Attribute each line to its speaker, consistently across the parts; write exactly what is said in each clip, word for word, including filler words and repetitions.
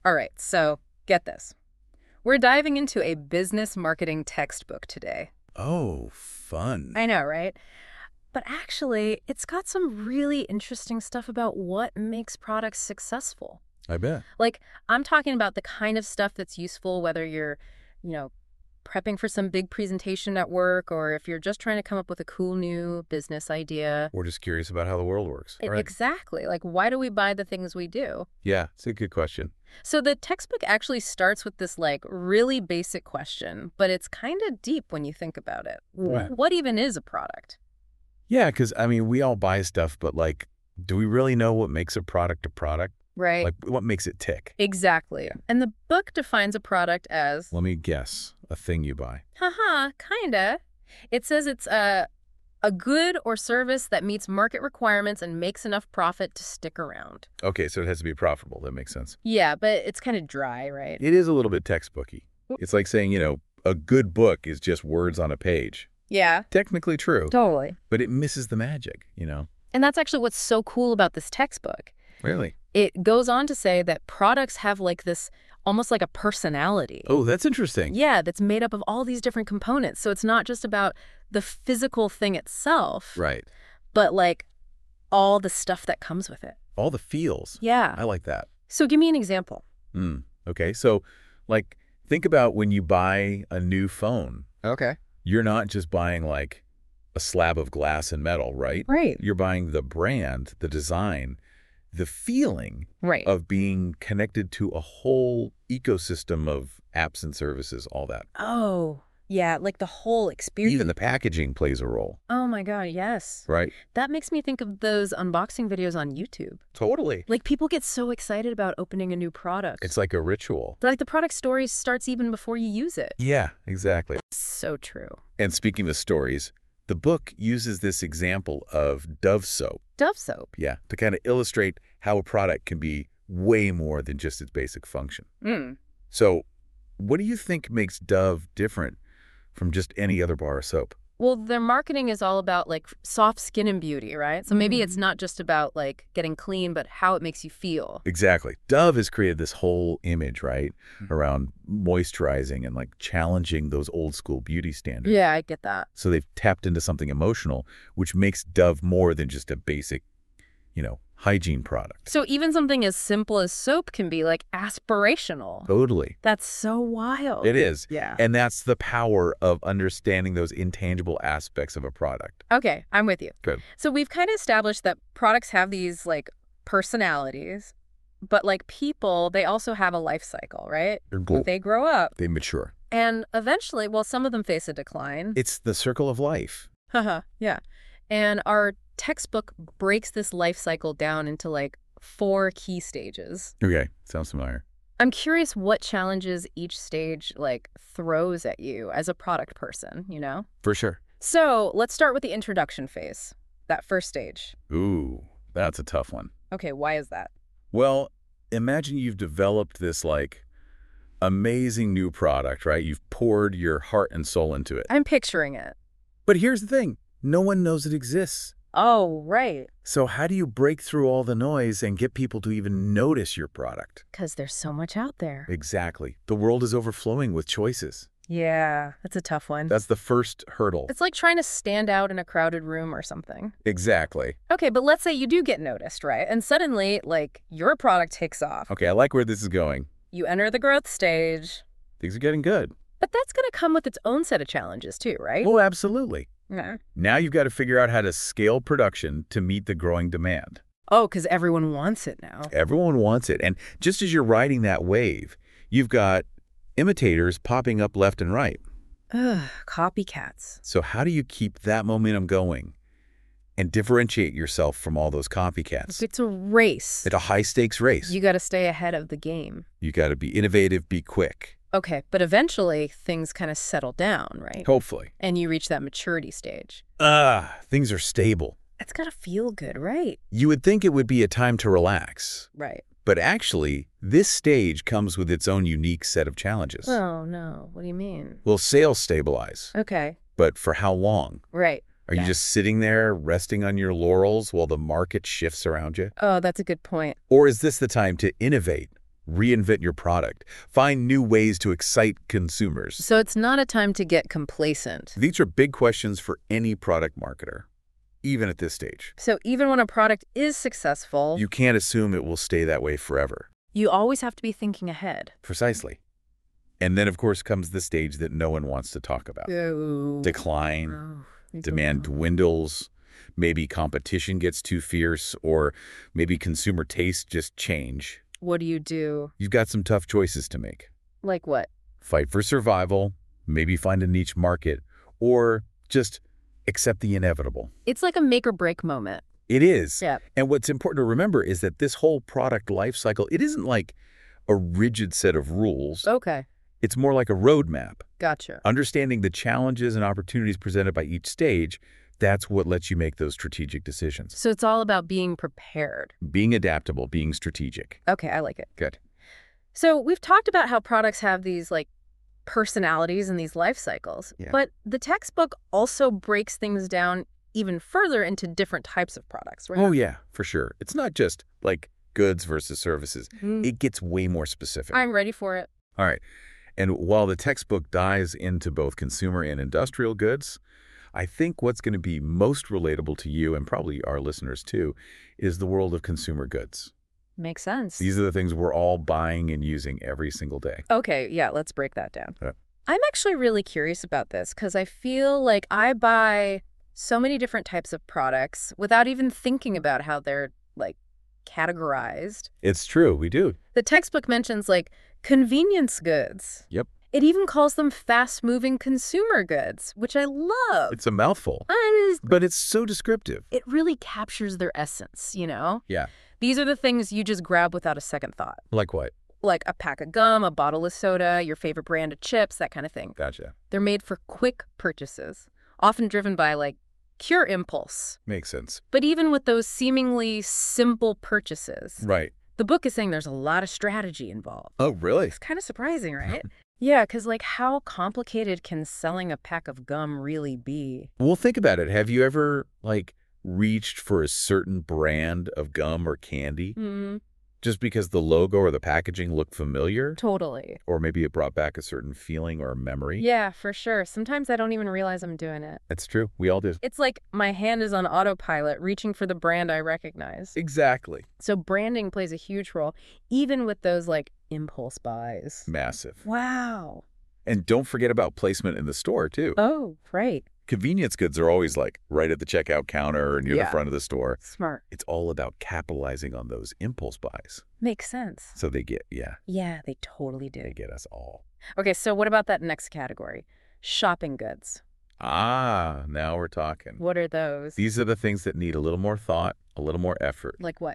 Speaker 1: All right, so get this. We're diving into a business marketing textbook today.
Speaker 2: Oh, fun.
Speaker 1: I know, right? But actually, it's got some really interesting stuff about what makes products successful.
Speaker 2: I bet.
Speaker 1: Like, I'm talking about the kind of stuff that's useful whether you're, you know, prepping for some big presentation at work or if you're just trying to come up with a cool new business idea.
Speaker 2: We're just curious about how the world works.
Speaker 1: E-
Speaker 2: All right.
Speaker 1: Exactly. Like, why do we buy the things we do?
Speaker 2: Yeah, it's a good question.
Speaker 1: So the textbook actually starts with this, like, really basic question, but it's kind of deep when you think about it.
Speaker 2: Right.
Speaker 1: What even is a product?
Speaker 2: Yeah, because, I mean, we all buy stuff, but, like, do we really know what makes a product a product?
Speaker 1: Right?
Speaker 2: Like, what makes it tick?
Speaker 1: Exactly. And the book defines a product as,
Speaker 2: Let me guess. A thing you buy.
Speaker 1: haha, kinda. It says it's a, a good or service that meets market requirements and makes enough profit to stick around.
Speaker 2: Okay, so it has to be profitable. That makes sense.
Speaker 1: Yeah, but it's kind of dry, right?
Speaker 2: It is a little bit textbooky. It's like saying, you know, a good book is just words on a page.
Speaker 1: Yeah,
Speaker 2: Technically true,
Speaker 1: totally.
Speaker 2: but it misses the magic, you know?
Speaker 1: And that's actually what's so cool about this textbook.
Speaker 2: Really?
Speaker 1: It goes on to say that products have like this, almost like a personality.
Speaker 2: Oh, that's interesting.
Speaker 1: Yeah, that's made up of all these different components. So it's not just about the physical thing itself,
Speaker 2: Right.
Speaker 1: but like all the stuff that comes with it.
Speaker 2: All the feels.
Speaker 1: Yeah.
Speaker 2: I like that.
Speaker 1: So give me an example.
Speaker 2: Mm. Okay, so, like, think about when you buy a new phone.
Speaker 1: Okay.
Speaker 2: You're not just buying, like, a slab of glass and metal, right?
Speaker 1: Right.
Speaker 2: You're buying the brand, the design, the feeling
Speaker 1: Right.
Speaker 2: of being connected to a whole ecosystem of apps and services, all that.
Speaker 1: Oh, yeah, like the whole experience.
Speaker 2: Even the packaging plays a role,
Speaker 1: Oh my God, yes.
Speaker 2: right?
Speaker 1: That makes me think of those unboxing videos on YouTube.
Speaker 2: Totally.
Speaker 1: Like people get so excited about opening a new product.
Speaker 2: It's like a ritual.
Speaker 1: Like the product story starts even before you use it.
Speaker 2: Yeah, exactly.
Speaker 1: So true.
Speaker 2: And speaking of stories, the book uses this example of Dove soap,
Speaker 1: Dove soap.
Speaker 2: yeah, to kind of illustrate how a product can be way more than just its basic function.
Speaker 1: Mm.
Speaker 2: So what do you think makes Dove different from just any other bar of soap?
Speaker 1: Well, their marketing is all about like soft skin and beauty, right? So maybe it's not just about like getting clean, but how it makes you feel.
Speaker 2: Exactly. Dove has created this whole image, right,
Speaker 1: Mm-hmm.
Speaker 2: around moisturizing and like challenging those old school beauty standards.
Speaker 1: Yeah, I get that.
Speaker 2: So they've tapped into something emotional, which makes Dove more than just a basic, you know, hygiene product.
Speaker 1: So even something as simple as soap can be like aspirational.
Speaker 2: Totally.
Speaker 1: That's so wild.
Speaker 2: It is.
Speaker 1: Yeah.
Speaker 2: And that's the power of understanding those intangible aspects of a product.
Speaker 1: Okay, I'm with you.
Speaker 2: Good.
Speaker 1: So we've kind of established that products have these like personalities, but like people, they also have a life cycle, right?
Speaker 2: They,
Speaker 1: They grow up
Speaker 2: they mature.
Speaker 1: and eventually, well, some of them face a decline.
Speaker 2: It's the circle of life.
Speaker 1: Haha, yeah. And our textbook breaks this life cycle down into like four key stages.
Speaker 2: Okay. Sounds familiar.
Speaker 1: I'm curious what challenges each stage like throws at you as a product person, you know?
Speaker 2: For sure.
Speaker 1: So let's start with the introduction phase, that first stage.
Speaker 2: Ooh, that's a tough one.
Speaker 1: Okay, why is that?
Speaker 2: Well, imagine you've developed this like amazing new product, right? You've poured your heart and soul into it.
Speaker 1: I'm picturing it.
Speaker 2: But here's the thing. No one knows it exists.
Speaker 1: Oh, right.
Speaker 2: So how do you break through all the noise and get people to even notice your product?
Speaker 1: Because there's so much out there.
Speaker 2: Exactly. The world is overflowing with choices.
Speaker 1: Yeah, that's a tough one.
Speaker 2: That's the first hurdle.
Speaker 1: It's like trying to stand out in a crowded room or something.
Speaker 2: Exactly.
Speaker 1: Okay, but let's say you do get noticed, right? And suddenly, like, your product takes off.
Speaker 2: Okay, I like where this is going.
Speaker 1: You enter the growth stage.
Speaker 2: Things are getting good.
Speaker 1: But that's going to come with its own set of challenges too, right?
Speaker 2: Oh, absolutely.
Speaker 1: Yeah.
Speaker 2: Now you've got to figure out how to scale production to meet the growing demand.
Speaker 1: Oh, because everyone wants it now.
Speaker 2: Everyone wants it. And just as you're riding that wave, you've got imitators popping up left and right.
Speaker 1: Ugh, copycats.
Speaker 2: So how do you keep that momentum going and differentiate yourself from all those copycats?
Speaker 1: It's a race.
Speaker 2: It's a high-stakes race.
Speaker 1: You got to stay ahead of the game.
Speaker 2: You got to be innovative, be quick.
Speaker 1: Okay, but eventually things kind of settle down, right?
Speaker 2: Hopefully.
Speaker 1: And you reach that maturity stage.
Speaker 2: Ah, things are stable.
Speaker 1: It's got to feel good, right?
Speaker 2: You would think it would be a time to relax.
Speaker 1: Right.
Speaker 2: But actually, this stage comes with its own unique set of challenges.
Speaker 1: Oh, no. What do you mean?
Speaker 2: Will sales stabilize?
Speaker 1: Okay.
Speaker 2: But for how long?
Speaker 1: Right.
Speaker 2: Are
Speaker 1: Yeah.
Speaker 2: you just sitting there resting on your laurels while the market shifts around you?
Speaker 1: Oh, that's a good point.
Speaker 2: Or is this the time to innovate, Reinvent your product. Find new ways to excite consumers.
Speaker 1: So it's not a time to get complacent.
Speaker 2: These are big questions for any product marketer, even at this stage.
Speaker 1: So even when a product is successful,
Speaker 2: You can't assume it will stay that way forever.
Speaker 1: you always have to be thinking ahead.
Speaker 2: Precisely. And then, of course, comes the stage that no one wants to talk about.
Speaker 1: Oh.
Speaker 2: Decline,
Speaker 1: Oh.
Speaker 2: demand dwindles, maybe competition gets too fierce, or maybe consumer tastes just change.
Speaker 1: What do you do?
Speaker 2: You've got some tough choices to make.
Speaker 1: Like what?
Speaker 2: Fight for survival, maybe find a niche market, or just accept the inevitable.
Speaker 1: It's like a make or break moment.
Speaker 2: It is.
Speaker 1: Yeah.
Speaker 2: And what's important to remember is that this whole product life cycle, it isn't like a rigid set of rules.
Speaker 1: Okay.
Speaker 2: It's more like a roadmap.
Speaker 1: Gotcha.
Speaker 2: Understanding the challenges and opportunities presented by each stage, that's what lets you make those strategic decisions.
Speaker 1: So it's all about being prepared.
Speaker 2: Being adaptable, being strategic.
Speaker 1: Okay, I like it.
Speaker 2: Good.
Speaker 1: So we've talked about how products have these like personalities and these life cycles,
Speaker 2: Yeah.
Speaker 1: but the textbook also breaks things down even further into different types of products, right?
Speaker 2: Oh, yeah, for sure. It's not just like goods versus services.
Speaker 1: Mm.
Speaker 2: It gets way more specific.
Speaker 1: I'm ready for it.
Speaker 2: All right. And while the textbook dives into both consumer and industrial goods, I think what's going to be most relatable to you and probably our listeners too is the world of consumer goods.
Speaker 1: Makes sense.
Speaker 2: These are the things we're all buying and using every single day.
Speaker 1: Okay, yeah, let's break that down.
Speaker 2: Yeah.
Speaker 1: I'm actually really curious about this because I feel like I buy so many different types of products without even thinking about how they're like categorized.
Speaker 2: It's true. We do.
Speaker 1: The textbook mentions like convenience goods.
Speaker 2: Yep.
Speaker 1: It even calls them fast-moving consumer goods, which I love.
Speaker 2: It's a mouthful,
Speaker 1: I just-
Speaker 2: but it's so descriptive.
Speaker 1: it really captures their essence, you know?
Speaker 2: Yeah.
Speaker 1: These are the things you just grab without a second thought.
Speaker 2: Like what?
Speaker 1: Like a pack of gum, a bottle of soda, your favorite brand of chips, that kind of thing.
Speaker 2: Gotcha.
Speaker 1: They're made for quick purchases, often driven by like pure impulse.
Speaker 2: Makes sense.
Speaker 1: But even with those seemingly simple purchases,
Speaker 2: Right.
Speaker 1: the book is saying there's a lot of strategy involved.
Speaker 2: Oh, really?
Speaker 1: It's kind of surprising, right? Yeah, because like how complicated can selling a pack of gum really be?
Speaker 2: Well, think about it. Have you ever, like, reached for a certain brand of gum or candy
Speaker 1: Mm,
Speaker 2: just because the logo or the packaging looked familiar?
Speaker 1: totally.
Speaker 2: Or maybe it brought back a certain feeling or a memory?
Speaker 1: Yeah, for sure. Sometimes I don't even realize I'm doing it.
Speaker 2: That's true. We all do.
Speaker 1: It's like my hand is on autopilot, reaching for the brand I recognize.
Speaker 2: Exactly.
Speaker 1: So branding plays a huge role, even with those like impulse buys.
Speaker 2: Massive.
Speaker 1: Wow.
Speaker 2: And don't forget about placement in the store, too.
Speaker 1: Oh, right.
Speaker 2: Convenience goods are always, like, right at the checkout counter or near
Speaker 1: Yeah.
Speaker 2: the front of the store.
Speaker 1: Smart.
Speaker 2: It's all about capitalizing on those impulse buys.
Speaker 1: Makes sense.
Speaker 2: So they get, yeah,
Speaker 1: Yeah, they totally do.
Speaker 2: they get us all.
Speaker 1: Okay, so what about that next category? Shopping goods.
Speaker 2: Ah, now we're talking.
Speaker 1: What are those?
Speaker 2: These are the things that need a little more thought, a little more effort,
Speaker 1: Like what?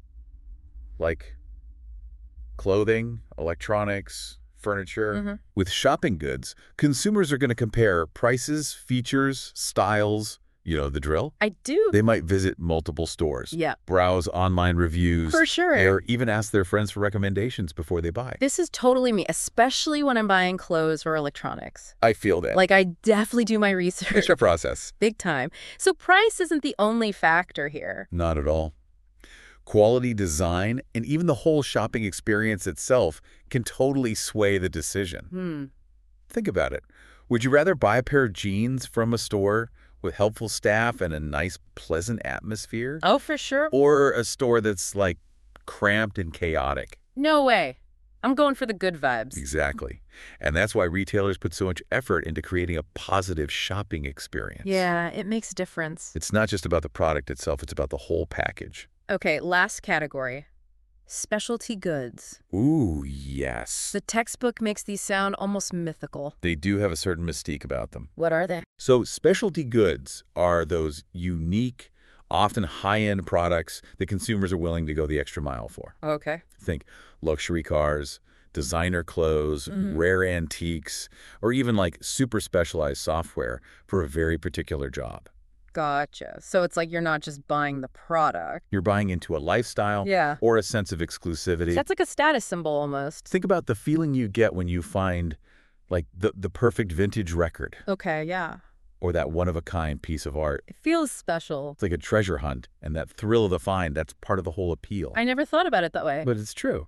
Speaker 2: like clothing, electronics, furniture.
Speaker 1: Mhm.
Speaker 2: With shopping goods, consumers are going to compare prices, features, styles, you know, the drill.
Speaker 1: I do.
Speaker 2: They might visit multiple stores,
Speaker 1: Yeah,
Speaker 2: browse online reviews,
Speaker 1: for sure.
Speaker 2: or even ask their friends for recommendations before they buy.
Speaker 1: This is totally me, especially when I'm buying clothes or electronics.
Speaker 2: I feel that.
Speaker 1: Like, I definitely do my research.
Speaker 2: It's a process.
Speaker 1: Big time. So price isn't the only factor here.
Speaker 2: Not at all. Quality, design, and even the whole shopping experience itself can totally sway the decision.
Speaker 1: Hmm.
Speaker 2: Think about it. Would you rather buy a pair of jeans from a store with helpful staff and a nice, pleasant atmosphere?
Speaker 1: Oh, for sure.
Speaker 2: Or a store that's, like, cramped and chaotic?
Speaker 1: No way. I'm going for the good vibes.
Speaker 2: Exactly. And that's why retailers put so much effort into creating a positive shopping experience.
Speaker 1: Yeah, it makes a difference.
Speaker 2: It's not just about the product itself, it's about the whole package.
Speaker 1: Okay, last category. Specialty goods.
Speaker 2: Ooh, yes.
Speaker 1: The textbook makes these sound almost mythical.
Speaker 2: They do have a certain mystique about them.
Speaker 1: What are they?
Speaker 2: So specialty goods are those unique, often high-end products that consumers are willing to go the extra mile for.
Speaker 1: Okay.
Speaker 2: Think luxury cars, designer clothes,
Speaker 1: Mhm.
Speaker 2: rare antiques, or even like super specialized software for a very particular job.
Speaker 1: Gotcha. So it's like you're not just buying the product.
Speaker 2: You're buying into a lifestyle
Speaker 1: Yeah.
Speaker 2: or a sense of exclusivity.
Speaker 1: That's like a status symbol almost.
Speaker 2: Think about the feeling you get when you find like the, the perfect vintage record
Speaker 1: Okay, yeah.
Speaker 2: or that one-of-a-kind piece of art.
Speaker 1: It feels special.
Speaker 2: It's like a treasure hunt, and that thrill of the find, that's part of the whole appeal.
Speaker 1: I never thought about it that way.
Speaker 2: But it's true.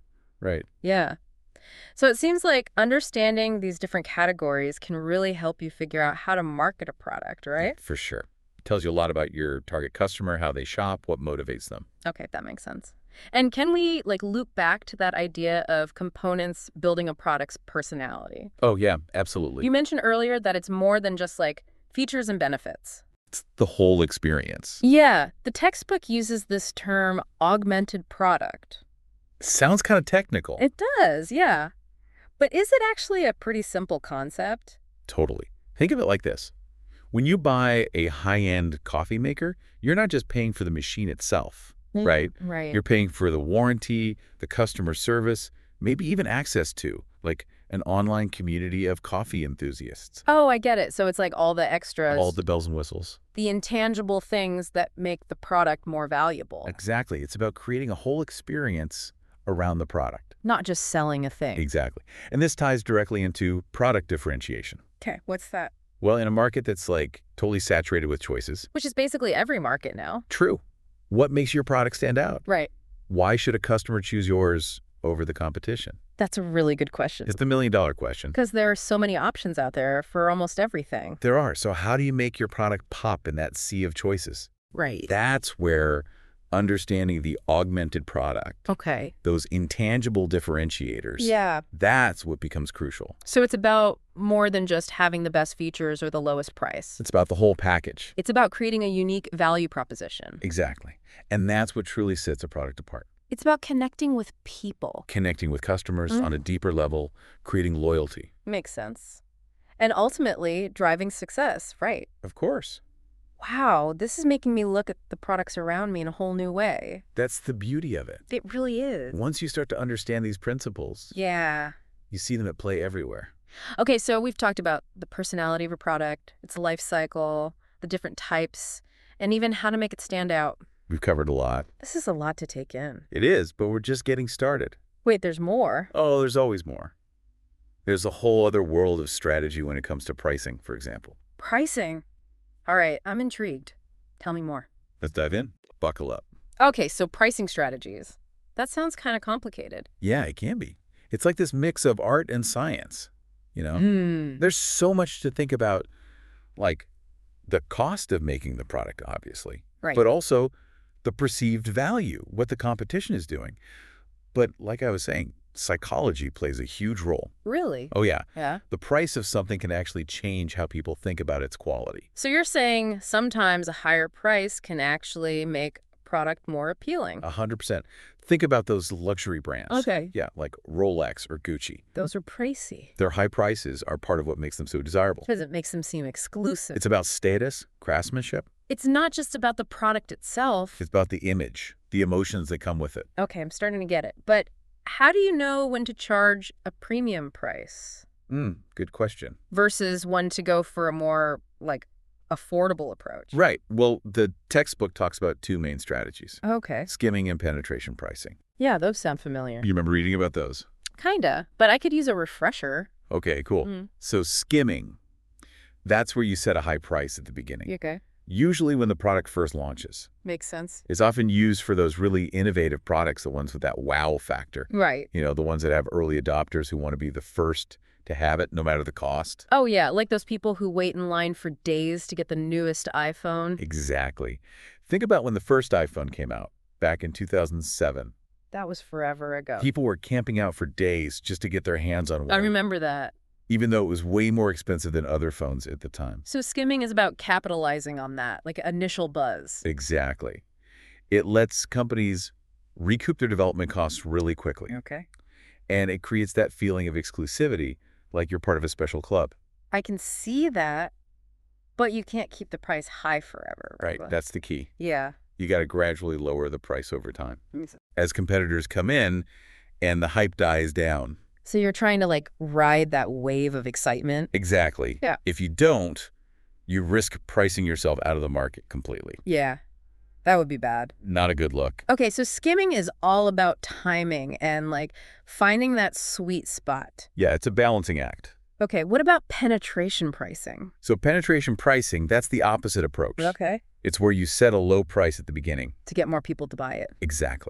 Speaker 2: Right.
Speaker 1: Yeah. So it seems like understanding these different categories can really help you figure out how to market a product,
Speaker 2: Yeah,
Speaker 1: right?
Speaker 2: for sure. Tells you a lot about your target customer, how they shop, what motivates them.
Speaker 1: Okay, that makes sense. And can we like loop back to that idea of components building a product's personality?
Speaker 2: Oh, yeah, absolutely.
Speaker 1: You mentioned earlier that it's more than just like features and benefits.
Speaker 2: It's the whole experience.
Speaker 1: Yeah, the textbook uses this term augmented product.
Speaker 2: Sounds kind of technical.
Speaker 1: It does, yeah. But is it actually a pretty simple concept?
Speaker 2: Totally. Think of it like this. When you buy a high-end coffee maker, you're not just paying for the machine itself, right?
Speaker 1: Right.
Speaker 2: You're paying for the warranty, the customer service, maybe even access to, like, an online community of coffee enthusiasts.
Speaker 1: Oh, I get it. So it's like all the extras,
Speaker 2: All the bells and whistles.
Speaker 1: the intangible things that make the product more valuable,
Speaker 2: Exactly. It's about creating a whole experience around the product.
Speaker 1: not just selling a thing.
Speaker 2: Exactly. And this ties directly into product differentiation.
Speaker 1: Okay, what's that?
Speaker 2: Well, in a market that's like totally saturated with choices,
Speaker 1: Which is basically every market now.
Speaker 2: true. What makes your product stand out?
Speaker 1: Right.
Speaker 2: Why should a customer choose yours over the competition?
Speaker 1: That's a really good question.
Speaker 2: It's the million dollar question.
Speaker 1: Because there are so many options out there for almost everything.
Speaker 2: There are. So how do you make your product pop in that sea of choices?
Speaker 1: Right.
Speaker 2: That's where understanding the augmented product,
Speaker 1: Okay.
Speaker 2: those intangible differentiators,
Speaker 1: Yeah.
Speaker 2: that's what becomes crucial.
Speaker 1: So it's about more than just having the best features or the lowest price.
Speaker 2: It's about the whole package.
Speaker 1: It's about creating a unique value proposition.
Speaker 2: Exactly. And that's what truly sets a product apart.
Speaker 1: It's about connecting with people.
Speaker 2: Connecting with customers
Speaker 1: Mm.
Speaker 2: on a deeper level, creating loyalty.
Speaker 1: Makes sense. And ultimately, driving success, right?
Speaker 2: Of course.
Speaker 1: Wow, this is making me look at the products around me in a whole new way.
Speaker 2: That's the beauty of it.
Speaker 1: It really is.
Speaker 2: Once you start to understand these principles,
Speaker 1: Yeah.
Speaker 2: you see them at play everywhere.
Speaker 1: Okay, so we've talked about the personality of a product, its life cycle, the different types, and even how to make it stand out.
Speaker 2: We've covered a lot.
Speaker 1: This is a lot to take in.
Speaker 2: It is, but we're just getting started.
Speaker 1: Wait, there's more.
Speaker 2: Oh, there's always more. There's a whole other world of strategy when it comes to pricing, for example.
Speaker 1: Pricing. All right, I'm intrigued. Tell me more.
Speaker 2: Let's dive in. Buckle up.
Speaker 1: Okay, so pricing strategies. That sounds kind of complicated.
Speaker 2: Yeah, it can be. It's like this mix of art and science, you know?
Speaker 1: Hmm.
Speaker 2: There's so much to think about, like the cost of making the product, obviously,
Speaker 1: Right.
Speaker 2: but also the perceived value, what the competition is doing. But like I was saying, psychology plays a huge role.
Speaker 1: Really?
Speaker 2: Oh, yeah.
Speaker 1: Yeah.
Speaker 2: The price of something can actually change how people think about its quality.
Speaker 1: So you're saying sometimes a higher price can actually make a product more appealing.
Speaker 2: A hundred percent. Think about those luxury brands.
Speaker 1: Okay.
Speaker 2: Yeah, like Rolex or Gucci.
Speaker 1: Those are pricey
Speaker 2: Their high prices are part of what makes them so desirable.
Speaker 1: because it makes them seem exclusive.
Speaker 2: It's about status, craftsmanship.
Speaker 1: It's not just about the product itself.
Speaker 2: It's about the image, the emotions that come with it.
Speaker 1: Okay, I'm starting to get it. But how do you know when to charge a premium price
Speaker 2: Mm, good question.
Speaker 1: versus when to go for a more, like, affordable approach?
Speaker 2: Right. Well, the textbook talks about two main strategies,
Speaker 1: Okay.
Speaker 2: skimming and penetration pricing.
Speaker 1: Yeah, those sound familiar.
Speaker 2: You remember reading about those?
Speaker 1: Kinda, but I could use a refresher.
Speaker 2: Okay, cool.
Speaker 1: Mm.
Speaker 2: So skimming, that's where you set a high price at the beginning,
Speaker 1: Okay.
Speaker 2: usually when the product first launches.
Speaker 1: Makes sense.
Speaker 2: It's often used for those really innovative products, the ones with that wow factor.
Speaker 1: Right.
Speaker 2: You know, the ones that have early adopters who want to be the first to have it, no matter the cost.
Speaker 1: Oh, yeah, like those people who wait in line for days to get the newest iPhone.
Speaker 2: Exactly. Think about when the first iPhone came out, back in two thousand seven.
Speaker 1: That was forever ago.
Speaker 2: People were camping out for days just to get their hands on one,
Speaker 1: I remember that.
Speaker 2: even though it was way more expensive than other phones at the time.
Speaker 1: So skimming is about capitalizing on that, like initial buzz.
Speaker 2: Exactly. It lets companies recoup their development costs really quickly,
Speaker 1: Okay.
Speaker 2: and it creates that feeling of exclusivity, like you're part of a special club.
Speaker 1: I can see that, but you can't keep the price high forever.
Speaker 2: Right.
Speaker 1: Reba.
Speaker 2: That's the key.
Speaker 1: Yeah.
Speaker 2: You got to gradually lower the price over time as competitors come in and the hype dies down.
Speaker 1: So you're trying to like ride that wave of excitement?
Speaker 2: Exactly.
Speaker 1: Yeah.
Speaker 2: If you don't, you risk pricing yourself out of the market completely.
Speaker 1: Yeah. That would be bad.
Speaker 2: Not a good look.
Speaker 1: Okay, so skimming is all about timing and like finding that sweet spot.
Speaker 2: Yeah, it's a balancing act.
Speaker 1: Okay, what about penetration pricing?
Speaker 2: So penetration pricing, that's the opposite approach.
Speaker 1: Okay.
Speaker 2: It's where you set a low price at the beginning.
Speaker 1: To get more people to buy it.
Speaker 2: Exactly.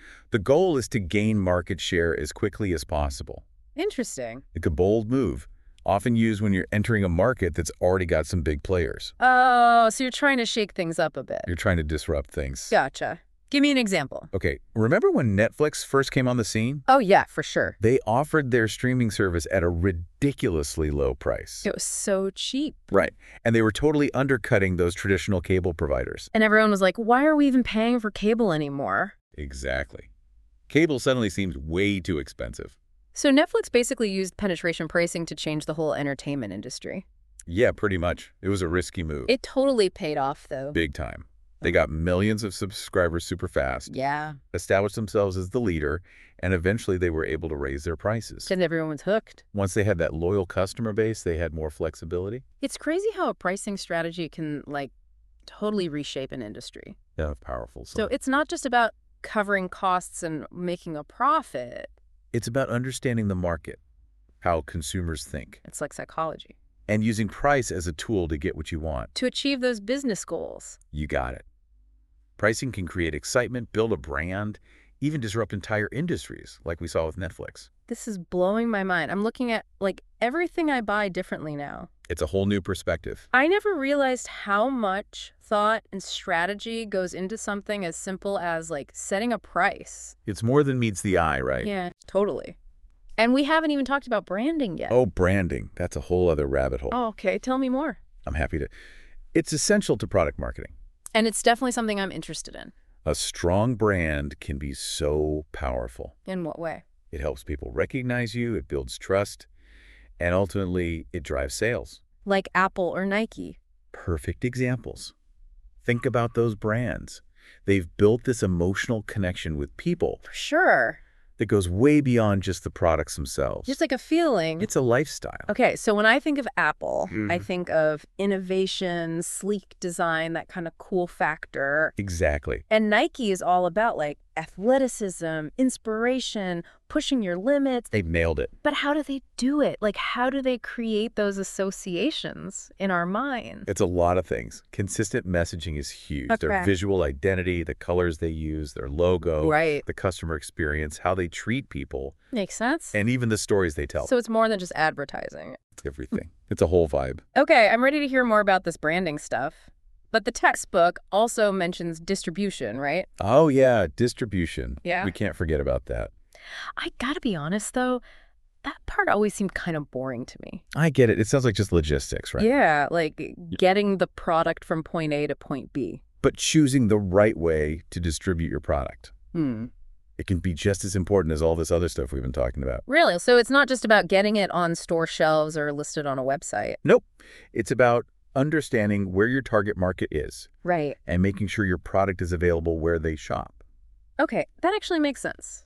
Speaker 2: The goal is to gain market share as quickly as possible.
Speaker 1: Interesting.
Speaker 2: Like a bold move, often used when you're entering a market that's already got some big players.
Speaker 1: Oh, so you're trying to shake things up a bit.
Speaker 2: You're trying to disrupt things.
Speaker 1: Gotcha. Give me an example.
Speaker 2: Okay, remember when Netflix first came on the scene?
Speaker 1: Oh, yeah, for sure.
Speaker 2: They offered their streaming service at a ridiculously low price.
Speaker 1: It was so cheap.
Speaker 2: Right, and they were totally undercutting those traditional cable providers.
Speaker 1: And everyone was like, why are we even paying for cable anymore?
Speaker 2: Exactly. Cable suddenly seems way too expensive.
Speaker 1: So Netflix basically used penetration pricing to change the whole entertainment industry.
Speaker 2: Yeah, pretty much. It was a risky move.
Speaker 1: It totally paid off, though.
Speaker 2: Big time. They got millions of subscribers super fast,
Speaker 1: Yeah.
Speaker 2: established themselves as the leader, and eventually they were able to raise their prices.
Speaker 1: And everyone was hooked.
Speaker 2: Once they had that loyal customer base, they had more flexibility.
Speaker 1: It's crazy how a pricing strategy can, like, totally reshape an industry.
Speaker 2: Yeah, powerful.
Speaker 1: So it's not just about covering costs and making a profit.
Speaker 2: It's about understanding the market, how consumers think,
Speaker 1: It's like psychology.
Speaker 2: and using price as a tool to get what you want.
Speaker 1: To achieve those business goals.
Speaker 2: You got it. Pricing can create excitement, build a brand, even disrupt entire industries, like we saw with Netflix.
Speaker 1: This is blowing my mind. I'm looking at, like, everything I buy differently now.
Speaker 2: It's a whole new perspective.
Speaker 1: I never realized how much thought and strategy goes into something as simple as, like, setting a price.
Speaker 2: It's more than meets the eye, right?
Speaker 1: Yeah, totally. And we haven't even talked about branding yet.
Speaker 2: Oh, branding. That's a whole other rabbit hole.
Speaker 1: Oh, okay. Tell me more.
Speaker 2: I'm happy to. It's essential to product marketing.
Speaker 1: And it's definitely something I'm interested in.
Speaker 2: A strong brand can be so powerful.
Speaker 1: In what way?
Speaker 2: It helps people recognize you, it builds trust, and ultimately it drives sales.
Speaker 1: Like Apple or Nike.
Speaker 2: Perfect examples. Think about those brands. They've built this emotional connection with people
Speaker 1: For sure.
Speaker 2: that goes way beyond just the products themselves.
Speaker 1: Just like a feeling.
Speaker 2: It's a lifestyle.
Speaker 1: Okay, so when I think of Apple,
Speaker 2: Mhm.
Speaker 1: I think of innovation, sleek design, that kind of cool factor.
Speaker 2: Exactly.
Speaker 1: And Nike is all about, like, athleticism, inspiration, pushing your limits.
Speaker 2: They've nailed it.
Speaker 1: But how do they do it? Like, how do they create those associations in our minds?
Speaker 2: It's a lot of things. Consistent messaging is huge. Their
Speaker 1: Okay.
Speaker 2: visual identity, the colors they use, their logo,
Speaker 1: Right.
Speaker 2: the customer experience, how they treat people,
Speaker 1: Makes sense.
Speaker 2: and even the stories they tell.
Speaker 1: So it's more than just advertising.
Speaker 2: It's everything. It's a whole vibe.
Speaker 1: Okay, I'm ready to hear more about this branding stuff. But the textbook also mentions distribution, right?
Speaker 2: Oh, yeah, distribution.
Speaker 1: Yeah.
Speaker 2: We can't forget about that.
Speaker 1: I gotta be honest, though, that part always seemed kind of boring to me.
Speaker 2: I get it. It sounds like just logistics, right?
Speaker 1: Yeah, like getting the product from point A to point B.
Speaker 2: But choosing the right way to distribute your product.
Speaker 1: Hmm.
Speaker 2: It can be just as important as all this other stuff we've been talking about.
Speaker 1: Really? So it's not just about getting it on store shelves or listed on a website.
Speaker 2: Nope. It's about understanding where your target market is
Speaker 1: Right.
Speaker 2: and making sure your product is available where they shop.
Speaker 1: Okay, that actually makes sense.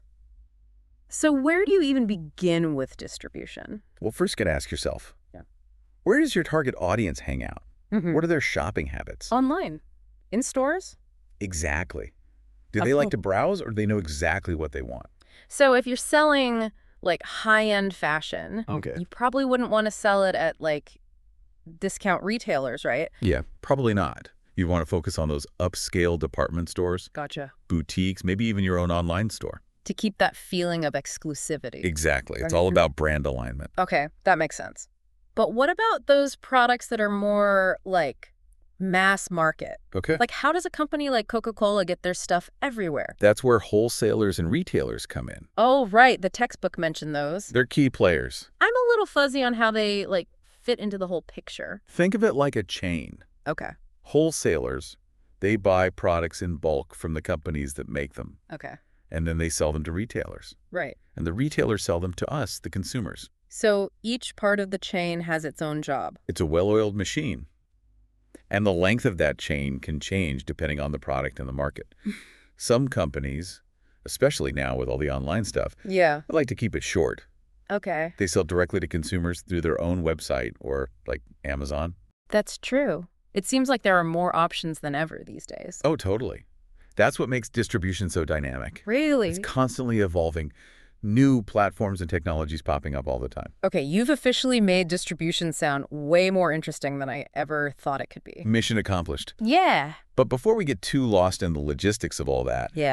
Speaker 1: So where do you even begin with distribution?
Speaker 2: Well, first you got to ask yourself,
Speaker 1: Yeah.
Speaker 2: where does your target audience hang out?
Speaker 1: Mhm.
Speaker 2: What are their shopping habits?
Speaker 1: Online? In stores?
Speaker 2: Exactly. Do
Speaker 1: Of
Speaker 2: they like
Speaker 1: course.
Speaker 2: to browse or do they know exactly what they want?
Speaker 1: So if you're selling, like, high-end fashion,
Speaker 2: Okay.
Speaker 1: you probably wouldn't want to sell it at, like, discount retailers, right?
Speaker 2: Yeah, probably not. You want to focus on those upscale department stores,
Speaker 1: Gotcha.
Speaker 2: boutiques, maybe even your own online store.
Speaker 1: To keep that feeling of exclusivity.
Speaker 2: Exactly. It's
Speaker 1: Right.
Speaker 2: all about brand alignment.
Speaker 1: Okay, that makes sense. But what about those products that are more, like, mass market?
Speaker 2: Okay.
Speaker 1: Like, how does a company like Coca-Cola get their stuff everywhere?
Speaker 2: That's where wholesalers and retailers come in.
Speaker 1: Oh, right. The textbook mentioned those.
Speaker 2: They're key players.
Speaker 1: I'm a little fuzzy on how they, like, fit into the whole picture.
Speaker 2: Think of it like a chain.
Speaker 1: Okay.
Speaker 2: Wholesalers, they buy products in bulk from the companies that make them,
Speaker 1: Okay.
Speaker 2: and then they sell them to retailers.
Speaker 1: Right.
Speaker 2: And the retailers sell them to us, the consumers.
Speaker 1: So each part of the chain has its own job.
Speaker 2: It's a well-oiled machine. And the length of that chain can change depending on the product and the market. Some companies, especially now with all the online stuff,
Speaker 1: Yeah.
Speaker 2: they like to keep it short.
Speaker 1: Okay.
Speaker 2: They sell directly to consumers through their own website or like Amazon.
Speaker 1: That's true. It seems like there are more options than ever these days.
Speaker 2: Oh, totally. That's what makes distribution so dynamic.
Speaker 1: Really?
Speaker 2: It's constantly evolving. New platforms and technologies popping up all the time.
Speaker 1: Okay, you've officially made distribution sound way more interesting than I ever thought it could be.
Speaker 2: Mission accomplished.
Speaker 1: Yeah.
Speaker 2: But before we get too lost in the logistics of all that,
Speaker 1: Yeah.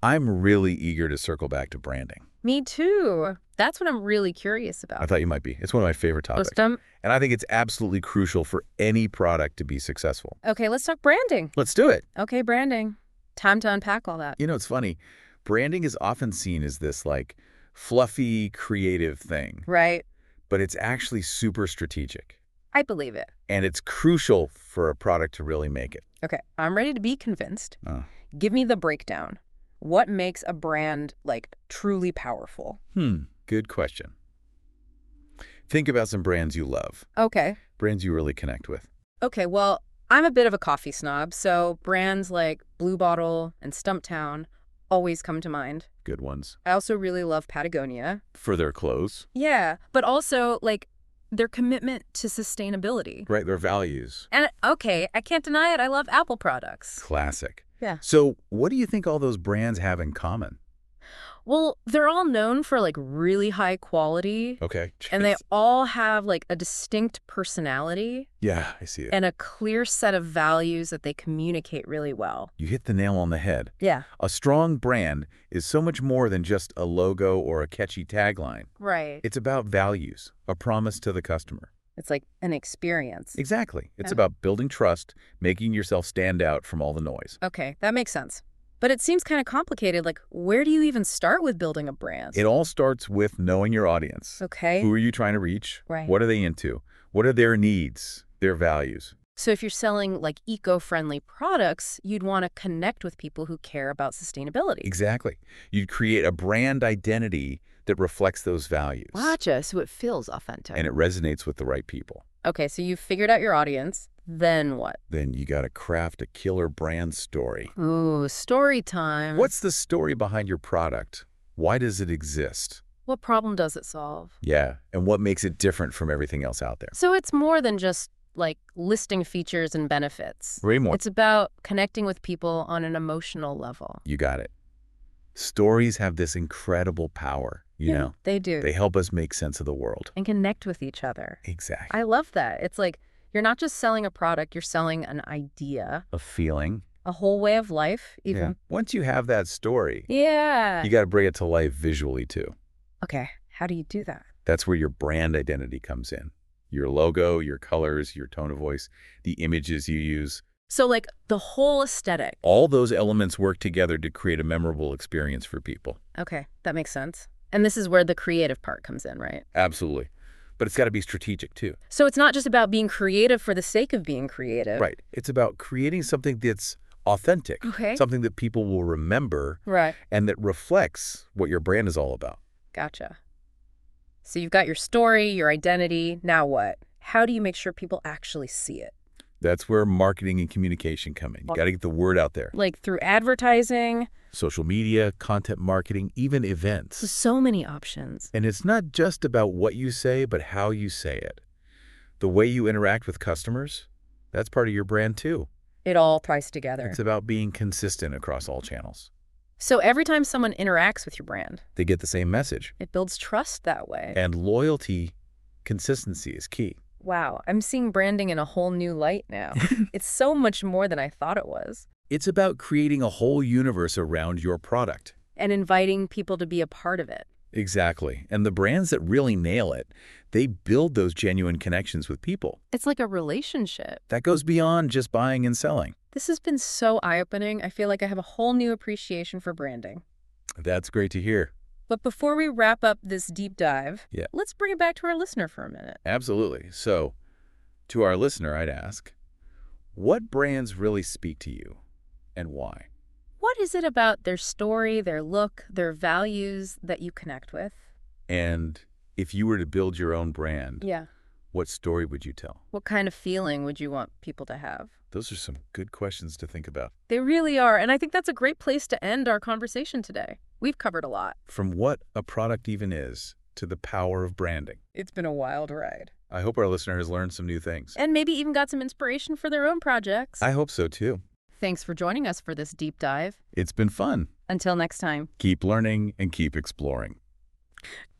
Speaker 2: I'm really eager to circle back to branding.
Speaker 1: Me too. That's what I'm really curious
Speaker 2: I
Speaker 1: about.
Speaker 2: thought you might be. It's one of my favorite topics.
Speaker 1: System.
Speaker 2: And I think it's absolutely crucial for any product to be successful.
Speaker 1: Okay, let's talk branding.
Speaker 2: Let's do it.
Speaker 1: Okay, branding. Time to unpack all that.
Speaker 2: You know, it's funny. Branding is often seen as this, like, fluffy, creative thing.
Speaker 1: Right.
Speaker 2: But it's actually super strategic.
Speaker 1: I believe it.
Speaker 2: And it's crucial for a product to really make it.
Speaker 1: Okay, I'm ready to be convinced.
Speaker 2: Oh.
Speaker 1: Give me the breakdown. What makes a brand, like, truly powerful?
Speaker 2: Hmm, good question. Think about some brands you love,
Speaker 1: Okay.
Speaker 2: brands you really connect with.
Speaker 1: Okay, well, I'm a bit of a coffee snob, so brands like Blue Bottle and Stumptown always come to mind.
Speaker 2: Good ones.
Speaker 1: I also really love Patagonia.
Speaker 2: For their clothes.
Speaker 1: Yeah, but also, like, their commitment to sustainability.
Speaker 2: Right, their values.
Speaker 1: And, okay, I can't deny it, I love Apple products.
Speaker 2: Classic.
Speaker 1: Yeah.
Speaker 2: So what do you think all those brands have in common?
Speaker 1: Well, they're all known for, like, really high quality,
Speaker 2: Okay.
Speaker 1: and they all have, like, a distinct personality
Speaker 2: Yeah, I see it.
Speaker 1: and a clear set of values that they communicate really well.
Speaker 2: You hit the nail on the head.
Speaker 1: Yeah.
Speaker 2: A strong brand is so much more than just a logo or a catchy tagline.
Speaker 1: Right.
Speaker 2: It's about values, a promise to the customer.
Speaker 1: It's like an experience.
Speaker 2: Exactly. It's
Speaker 1: Yeah.
Speaker 2: about building trust, making yourself stand out from all the noise.
Speaker 1: Okay, that makes sense. But it seems kind of complicated. Like, where do you even start with building a brand?
Speaker 2: It all starts with knowing your audience.
Speaker 1: Okay.
Speaker 2: Who are you trying to reach?
Speaker 1: Right.
Speaker 2: What are they into? What are their needs, their values?
Speaker 1: So if you're selling, like, eco-friendly products, you'd want to connect with people who care about sustainability.
Speaker 2: Exactly. You'd create a brand identity that reflects those values.
Speaker 1: Gotcha. So it feels authentic.
Speaker 2: And it resonates with the right people.
Speaker 1: Okay, so you've figured out your audience. Then what?
Speaker 2: Then you got to craft a killer brand story.
Speaker 1: Ooh, story time.
Speaker 2: What's the story behind your product? Why does it exist?
Speaker 1: What problem does it solve?
Speaker 2: Yeah, and what makes it different from everything else out there?
Speaker 1: So it's more than just, like, listing features and benefits.
Speaker 2: Way more.
Speaker 1: It's about connecting with people on an emotional level.
Speaker 2: You got it. Stories have this incredible power, you
Speaker 1: Yeah,
Speaker 2: know?
Speaker 1: They do.
Speaker 2: They help us make sense of the world.
Speaker 1: And connect with each other.
Speaker 2: Exactly.
Speaker 1: I love that. It's like you're not just selling a product, you're selling an idea,
Speaker 2: A feeling.
Speaker 1: a whole way of life, even.
Speaker 2: Once you have that story,
Speaker 1: Yeah.
Speaker 2: you got to bring it to life visually too.
Speaker 1: Okay, how do you do that?
Speaker 2: That's where your brand identity comes in. Your logo, your colors, your tone of voice, the images you use.
Speaker 1: So, like, the whole aesthetic.
Speaker 2: All those elements work together to create a memorable experience for people.
Speaker 1: Okay, that makes sense. And this is where the creative part comes in, right?
Speaker 2: Absolutely. But it's got to be strategic too.
Speaker 1: So it's not just about being creative for the sake of being creative.
Speaker 2: Right. It's about creating something that's authentic.
Speaker 1: Okay.
Speaker 2: Something that people will remember
Speaker 1: Right.
Speaker 2: and that reflects what your brand is all about.
Speaker 1: Gotcha. So you've got your story, your identity. Now what? How do you make sure people actually see it?
Speaker 2: That's where marketing and communication come in. You got to get the word out there.
Speaker 1: Like through advertising?
Speaker 2: Social media, content marketing, even events.
Speaker 1: So many options.
Speaker 2: And it's not just about what you say, but how you say it. The way you interact with customers, that's part of your brand too.
Speaker 1: It all ties together.
Speaker 2: It's about being consistent across all channels.
Speaker 1: So every time someone interacts with your brand,
Speaker 2: They get the same message.
Speaker 1: it builds trust that way.
Speaker 2: And loyalty, consistency is key.
Speaker 1: Wow, I'm seeing branding in a whole new light now. It's so much more than I thought it was.
Speaker 2: It's about creating a whole universe around your product.
Speaker 1: And inviting people to be a part of it.
Speaker 2: Exactly. And the brands that really nail it, they build those genuine connections with people.
Speaker 1: It's like a relationship.
Speaker 2: That goes beyond just buying and selling.
Speaker 1: This has been so eye-opening. I feel like I have a whole new appreciation for branding.
Speaker 2: That's great to hear.
Speaker 1: But before we wrap up this deep dive,
Speaker 2: Yeah.
Speaker 1: let's bring it back to our listener for a minute.
Speaker 2: Absolutely. So, to our listener, I'd ask, what brands really speak to you and why?
Speaker 1: What is it about their story, their look, their values that you connect with?
Speaker 2: And if you were to build your own brand,
Speaker 1: Yeah.
Speaker 2: what story would you tell?
Speaker 1: What kind of feeling would you want people to have?
Speaker 2: Those are some good questions to think about.
Speaker 1: They really are, and I think that's a great place to end our conversation today. We've covered a lot.
Speaker 2: From what a product even is to the power of branding.
Speaker 1: It's been a wild ride.
Speaker 2: I hope our listener has learned some new things.
Speaker 1: And maybe even got some inspiration for their own projects.
Speaker 2: I hope so too.
Speaker 1: Thanks for joining us for this deep dive.
Speaker 2: It's been fun.
Speaker 1: Until next time.
Speaker 2: Keep learning and keep exploring.